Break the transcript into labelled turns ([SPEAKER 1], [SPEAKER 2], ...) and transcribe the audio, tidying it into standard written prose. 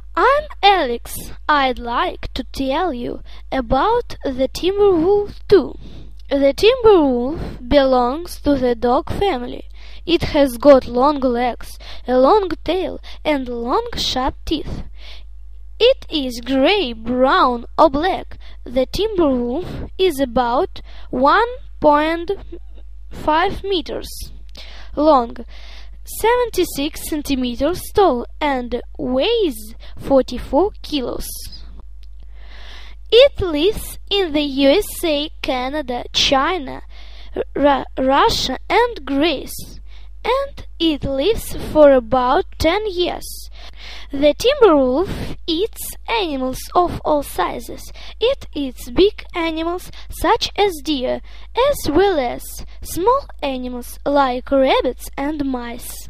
[SPEAKER 1] I'm Alex. I'd like to tell you about the timber wolf too. The timber wolf belongs to the dog family. It has got long legs, a long tail, and long sharp teeth. It is gray, brown, or black. The timber wolf is about 1.5 meters long, 76 centimeters tall, and weighs 44 kilos. It lives in the USA, Canada, China, Russia, and Greece, and it lives for about 10 years. The timber wolf eats animals of all sizes. It eats big animals such as deer, as well as small animals like rabbits and mice.